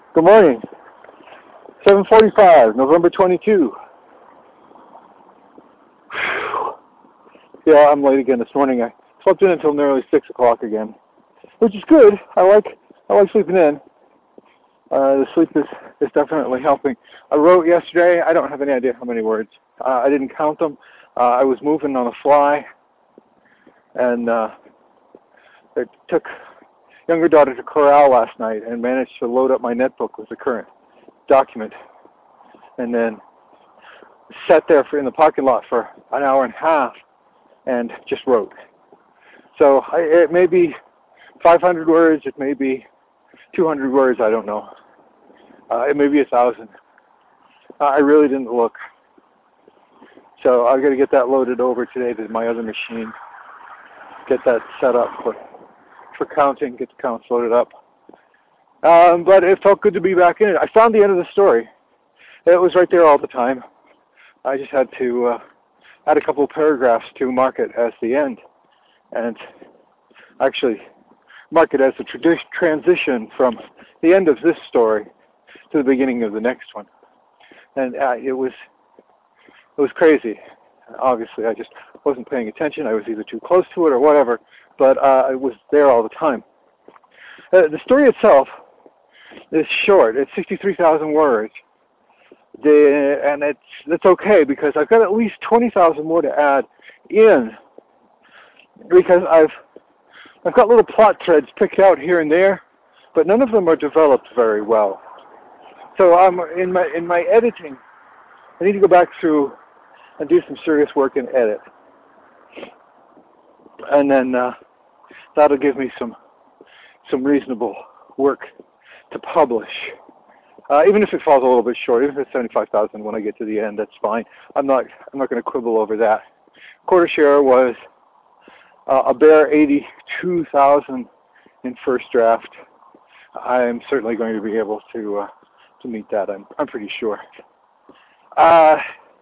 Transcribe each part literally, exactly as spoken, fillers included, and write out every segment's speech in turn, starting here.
Good morning. seven forty-five, November twenty-second. Yeah, I'm late again this morning. I slept in until nearly six o'clock again, which is good. I like I like sleeping in. Uh, the sleep is, is definitely helping. I wrote yesterday. I don't have any idea how many words. Uh, I didn't count them. Uh, I was moving on the fly, and uh, it took younger daughter to corral last night and managed to load up my netbook with the current document, and then sat there for, in the parking lot for an hour and a half and just wrote. So I, it may be five hundred words, it may be two hundred words, I don't know. Uh, it may be a thousand. Uh, I really didn't look. So I've got to get that loaded over today to my other machine, get that set up for, for counting, get the counts loaded up. Um, but it felt good to be back in it. I found the end of the story. It was right there all the time. I just had to uh, add a couple of paragraphs to mark it as the end, and actually mark it as a tradi- transition from the end of this story to the beginning of the next one. And uh, it was it was crazy. Obviously, I just wasn't paying attention. I was either too close to it or whatever, but uh, it was there all the time. Uh, the story itself is short. It's sixty-three thousand words. The, and it's that's okay because I've got at least twenty thousand more to add in, because I've I've got little plot threads picked out here and there, but none of them are developed very well. So I'm in my in my editing. I need to go back through and do some serious work and edit, and then uh, that'll give me some some reasonable work to publish. Uh, even if it falls a little bit short, even if it's seventy-five thousand when I get to the end, that's fine. I'm not I'm not going to quibble over that. Quarter share was uh, a bare eighty-two thousand in first draft. I'm certainly going to be able to uh, to meet that. I'm I'm pretty sure. Uh,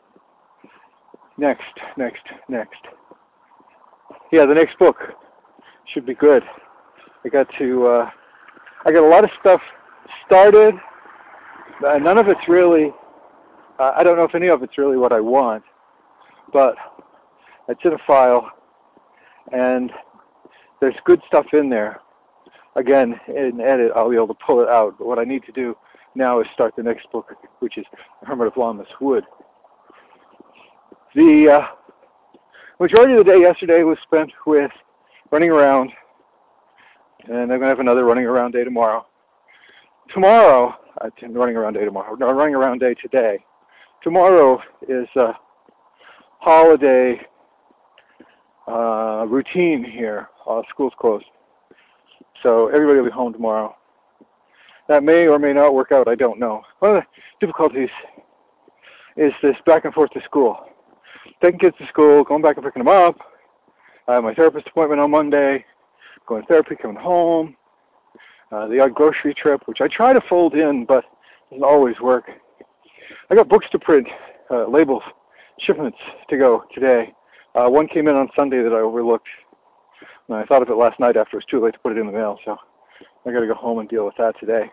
next, next, next. Yeah, the next book should be good. I got to uh, I got a lot of stuff started. Uh, none of it's really, uh, I don't know if any of it's really what I want, but it's in a file, and there's good stuff in there. Again, in edit, I'll be able to pull it out, but what I need to do now is start the next book, which is Hermit of Longmouth Wood. The uh, majority of the day yesterday was spent with running around, and I'm going to have another running around day tomorrow. Tomorrow, uh, running around day tomorrow, no, running around day today. Tomorrow is a holiday uh, routine here. Uh, school's closed. So everybody will be home tomorrow. That may or may not work out, I don't know. One of the difficulties is this back and forth to school. Taking kids to school, going back and picking them up. I have my therapist appointment on Monday, going to therapy, coming home. Uh, the odd grocery trip, which I try to fold in, but doesn't always work. I got books to print, uh, labels, shipments to go today. Uh, one came in on Sunday that I overlooked. And I thought of it last night after it was too late to put it in the mail, so I got to go home and deal with that today.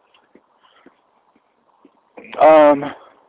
Um,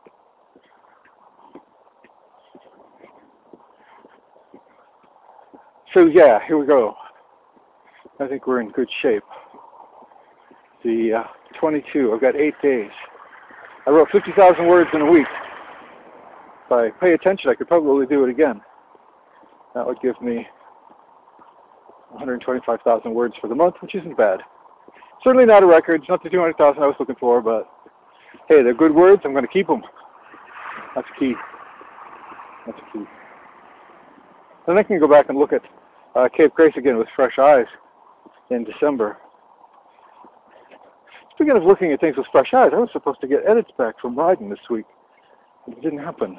so yeah, here we go. I think we're in good shape. The uh, twenty-two, I've got eight days. I wrote fifty thousand words in a week. If I pay attention, I could probably do it again. That would give me one hundred twenty-five thousand words for the month, which isn't bad. Certainly not a record. It's not the two hundred thousand I was looking for, but hey, they're good words. I'm going to keep them. That's key. That's key. Then I can go back and look at uh, Cape Grace again with fresh eyes in December. Speaking of looking at things with fresh eyes, I was supposed to get edits back from riding this week. It didn't happen.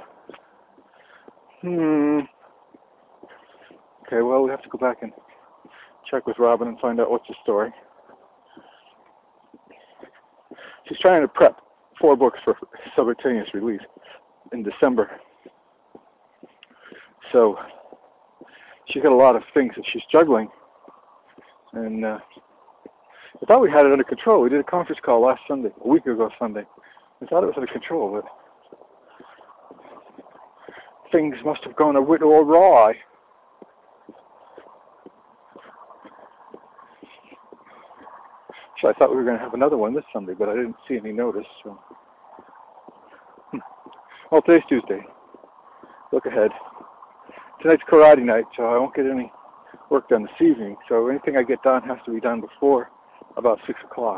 Hmm. Okay, well, we have to go back and check with Robin and find out what's the story. She's trying to prep four books for simultaneous release in December. So she's got a lot of things that she's juggling. And uh, I thought we had it under control. We did a conference call last Sunday, a week ago Sunday. I thought it was under control, but things must have gone a little awry. So I thought we were going to have another one this Sunday, but I didn't see any notice. So. Well, today's Tuesday. Look ahead. Tonight's karate night, so I won't get any work done this evening. So anything I get done has to be done before about six o'clock.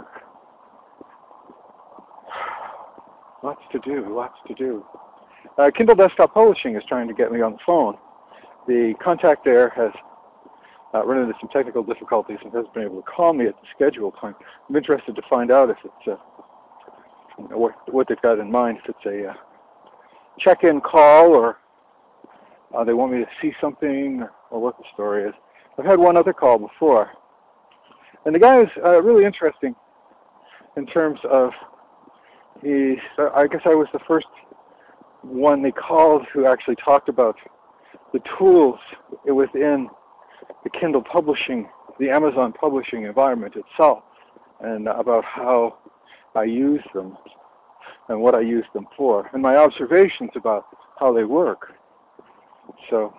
Lots to do, lots to do. Uh, Kindle Desktop Publishing is trying to get me on the phone. The contact there has uh, run into some technical difficulties and hasn't been able to call me at the scheduled time. I'm interested to find out if it's uh, you know, what, what they've got in mind, if it's a uh, check-in call or uh, they want me to see something or, or what the story is. I've had one other call before. And the guy is uh, really interesting in terms of, he's, uh, I guess I was the first one they called who actually talked about the tools within the Kindle publishing, the Amazon publishing environment itself, and about how I use them and what I use them for, and my observations about how they work. So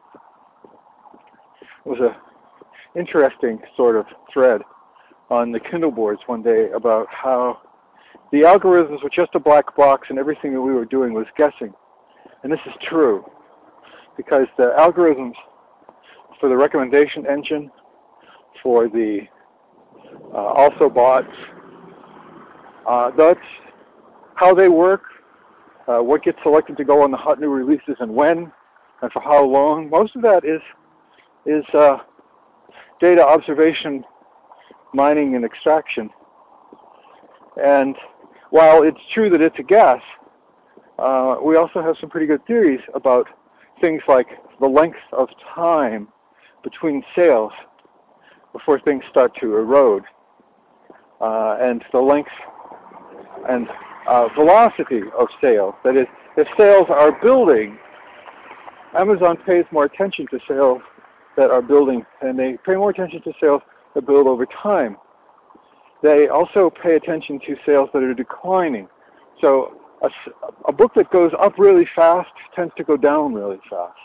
it was a interesting sort of thread on the Kindle boards one day about how the algorithms were just a black box and everything that we were doing was guessing. And this is true, because the algorithms for the recommendation engine, for the uh, also bots, uh, that's how they work, uh, what gets selected to go on the hot new releases and when, and for how long. Most of that is is uh, data observation, mining, and extraction. And while it's true that it's a guess, uh, we also have some pretty good theories about things like the length of time between sales before things start to erode, uh, and the length and uh, velocity of sales. That is, if sales are building, Amazon pays more attention to sales that are building, and they pay more attention to sales that build over time. They also pay attention to sales that are declining. So a, a book that goes up really fast tends to go down really fast.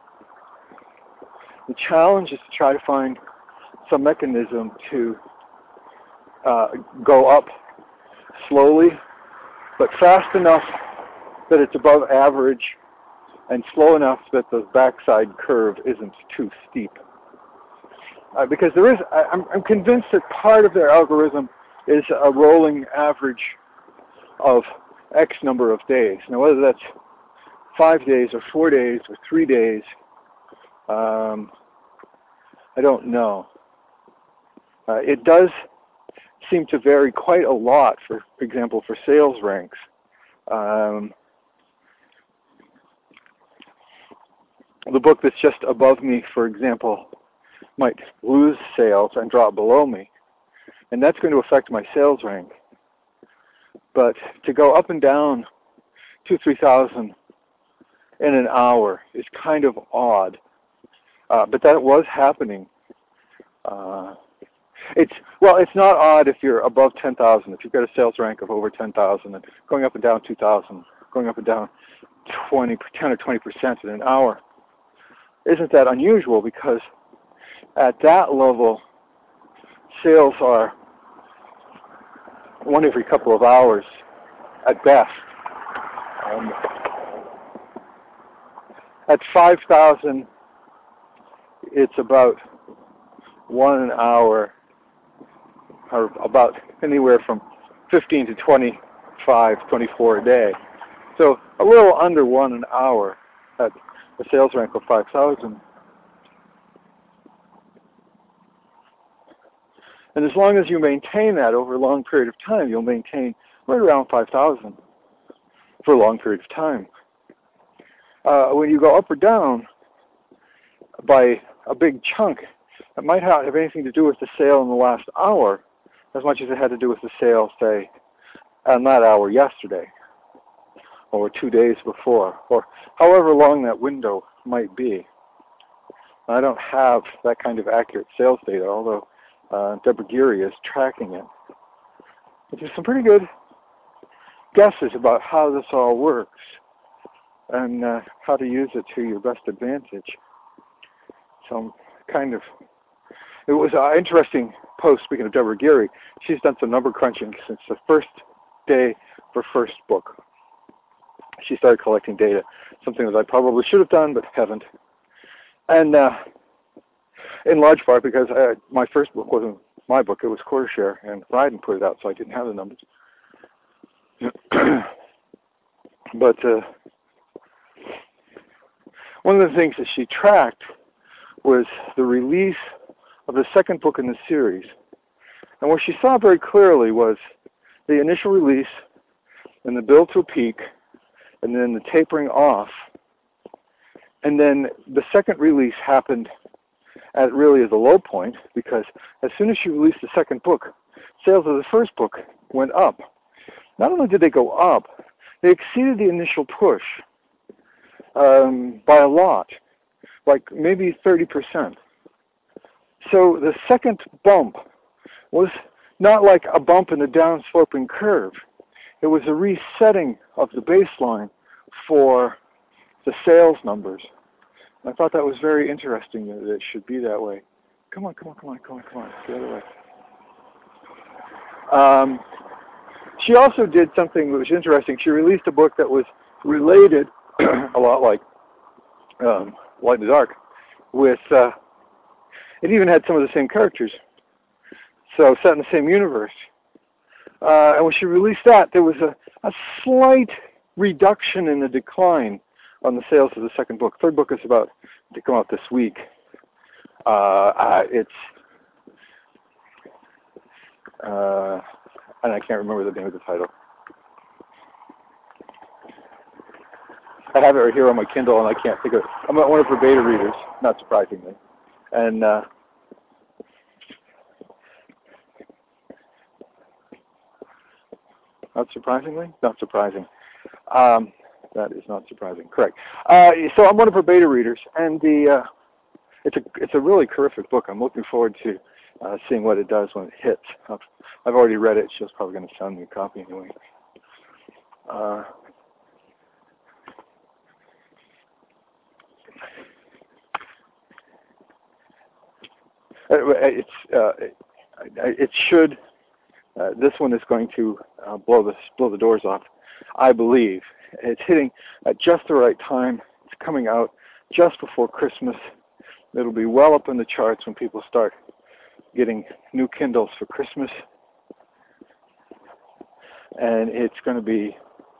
The challenge is to try to find some mechanism to uh, go up slowly, but fast enough that it's above average, and slow enough that the backside curve isn't too steep. Uh, because there is, I, I'm, I'm convinced that part of their algorithm is a rolling average of X number of days. Now, whether that's five days or four days or three days, um, I don't know. Uh, it does seem to vary quite a lot, for example, for sales ranks. Um, the book that's just above me, for example, might lose sales and drop below me, and that's going to affect my sales rank. But to go up and down two, three thousand in an hour is kind of odd. Uh, but that was happening. Uh, it's well, it's not odd if you're above ten thousand. If you've got a sales rank of over ten thousand, and going up and down two thousand, going up and down twenty, ten or twenty percent in an hour, isn't that unusual? Because at that level, sales are one every couple of hours at best. Um, at five thousand, it's about one an hour, or about anywhere from fifteen to twenty-five, twenty-four a day. So a little under one an hour at a sales rank of five thousand. And as long as you maintain that over a long period of time, you'll maintain right around five thousand for a long period of time. Uh, when you go up or down by a big chunk, it might not have anything to do with the sale in the last hour as much as it had to do with the sale, say, on that hour yesterday or two days before, or however long that window might be. I don't have that kind of accurate sales data, although uh, Deborah Geary is tracking it. Which is some pretty good guesses about how this all works and uh, how to use it to your best advantage. So kind of, it was an interesting post, speaking of Deborah Geary. She's done some number crunching since the first day of her first book. She started collecting data, something that I probably should have done but haven't. And uh, in large part because I, my first book wasn't my book, it was Quartershare, and Ryden put it out, so I didn't have the numbers. But uh, one of the things that she tracked was the release of the second book in the series. And what she saw very clearly was the initial release and the build to a peak, and then the tapering off. And then the second release happened at really as a low point, because as soon as she released the second book, sales of the first book went up. Not only did they go up, they exceeded the initial push um, by a lot, like maybe thirty percent. So the second bump was not like a bump in the down-sloping curve. It was a resetting of the baseline for the sales numbers. I thought that was very interesting that it should be that way. Come on, come on, come on, come on, come on, the other way. Um, she also did something that was interesting. She released a book that was related, a lot like um, Light in the Dark, with, uh, it even had some of the same characters, so set in the same universe. Uh, and when she released that, there was a, a slight reduction in the decline on the sales of the second book. Third book is about to come out this week. Uh, uh, it's, uh, and I can't remember the name of the title. I have it right here on my Kindle, and I can't think of it. I'm one of her beta readers, not surprisingly. And uh, not surprisingly? Not surprising. Um, that is not surprising. Correct. Uh, so I'm one of her beta readers, and the uh, it's a it's a really terrific book. I'm looking forward to uh, seeing what it does when it hits. I've, I've already read it. She's probably going to send me a copy anyway. Uh, it's uh, it, it should. Uh, this one is going to uh, blow the blow the doors off, I believe. It's hitting at just the right time. It's coming out just before Christmas. It'll be well up in the charts when people start getting new Kindles for Christmas. And it's going to be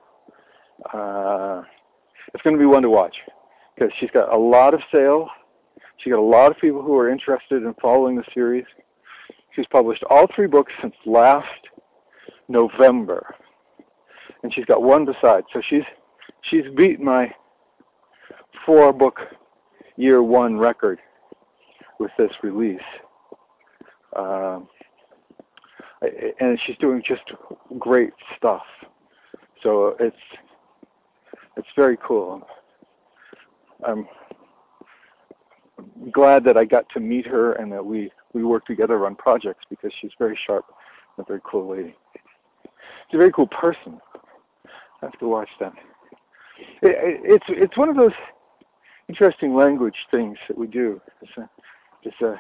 uh, it's going to be one to watch, because she's got a lot of sales. She's got a lot of people who are interested in following the series. She's published all three books since last November, and she's got one besides. So she's she's beat my four-book year one record with this release, um, and she's doing just great stuff. So it's it's very cool. I'm glad that I got to meet her and that we we work together on projects, because she's very sharp and a very cool lady. She's a very cool person. I have to watch that. It, it, it's it's one of those interesting language things that we do. It's a, it's a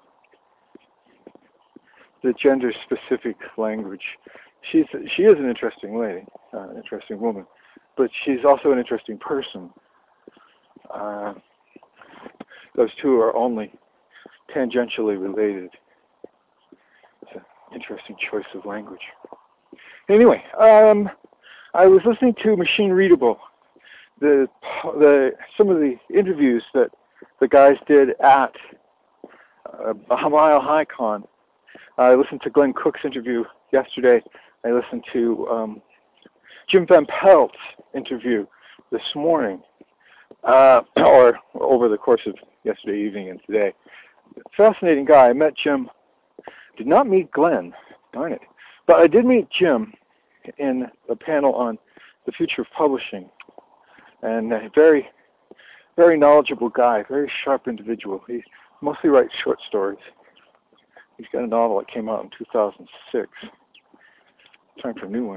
the gender-specific language. She's she is an interesting lady, uh, an interesting woman, but she's also an interesting person. Uh, those two are only tangentially related. It's an interesting choice of language. Anyway, um, I was listening to Machine Readable, the the some of the interviews that the guys did at uh, Mile High Con. I listened to Glenn Cook's interview yesterday. I listened to um, Jim Van Pelt's interview this morning, uh, or over the course of yesterday evening and today. Fascinating guy. I met Jim. Did not meet Glenn. Darn it. But I did meet Jim in a panel on the future of publishing. And a very, very knowledgeable guy, very sharp individual. He mostly writes short stories. He's got a novel that came out in two thousand six. Time for a new one.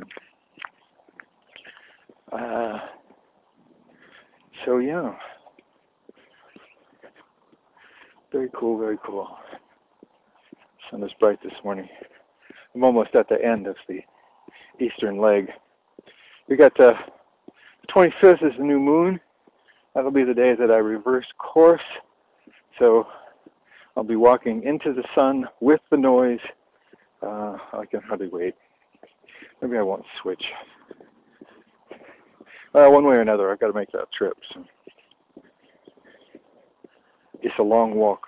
Uh, so yeah, very cool, very cool. Sun is bright this morning. I'm almost at the end of the eastern leg. We got uh, the twenty-fifth is the new moon. That'll be the day that I reverse course. So I'll be walking into the sun with the noise. Uh, I can hardly wait. Maybe I won't switch. Uh, one way or another, I've got to make that trip. So it's a long walk.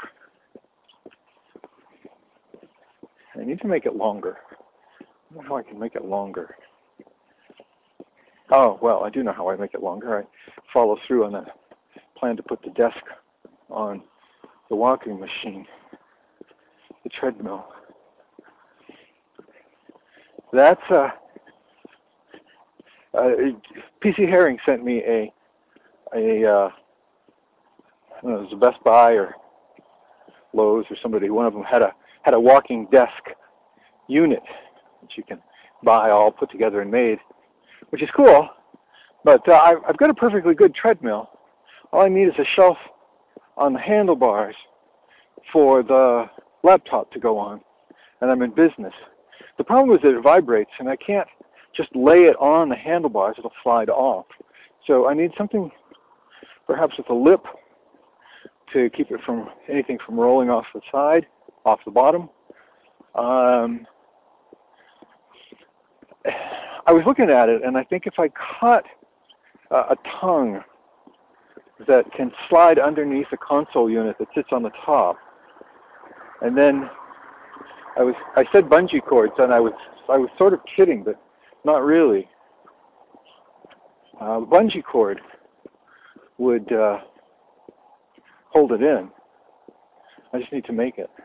I need to make it longer. I don't know how I can make it longer. Oh, well, I do know how I make it longer. I follow through on that plan to put the desk on the walking machine, the treadmill. That's, uh, uh P C Herring sent me a, a, uh, I don't know, it was a Best Buy or Lowe's or somebody, one of them had a, had a walking desk unit that you can buy all put together and made, which is cool, but uh, I've, I've got a perfectly good treadmill. All I need is a shelf on the handlebars for the laptop to go on, and I'm in business. The problem is that it vibrates, and I can't just lay it on the handlebars. It'll slide off. So I need something perhaps with a lip to keep it from anything from rolling off the side, off the bottom. Um, I was looking at it, and I think if I cut uh, a tongue that can slide underneath the console unit that sits on the top, and then I was I said bungee cords, and I was I was sort of kidding, but not really. Uh, bungee cord would uh, hold it in. I just need to make it.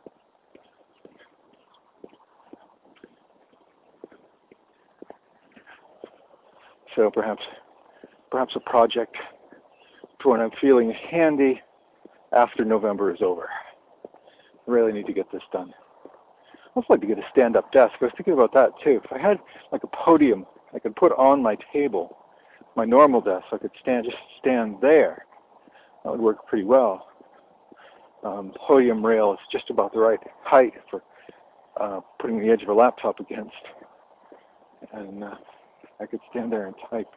So perhaps, perhaps a project for when I'm feeling handy after November is over. I really need to get this done. I'd also like to get a stand-up desk. I was thinking about that too. If I had like a podium I could put on my table, my normal desk, I could stand just stand there. That would work pretty well. Um, the podium rail is just about the right height for uh, putting the edge of a laptop against, and uh, I could stand there and type.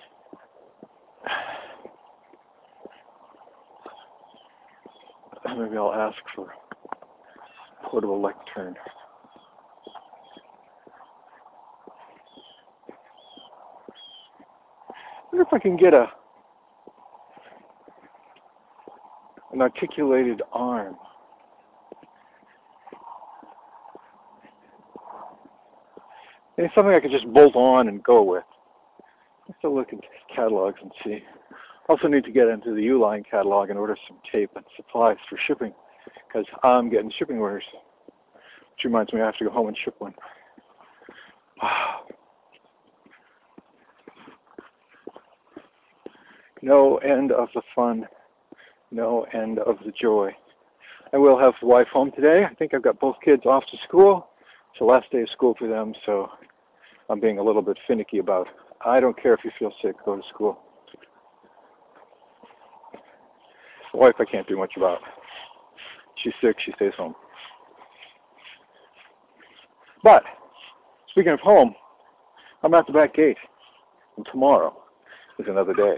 Maybe I'll ask for a portable lectern. I wonder if I can get a an articulated arm. It's something I could just bolt on and go with. Let's have a look at catalogs and see. Also need to get into the Uline catalog and order some tape and supplies for shipping, because I'm getting shipping orders. Which reminds me I have to go home and ship one. No end of the fun, no end of the joy. I will have the wife home today. I think I've got both kids off to school. It's the last day of school for them, so I'm being a little bit finicky about, I don't care if you feel sick, go to school. The wife I can't do much about. She's sick, she stays home. But, speaking of home, I'm at the back gate, and tomorrow is another day.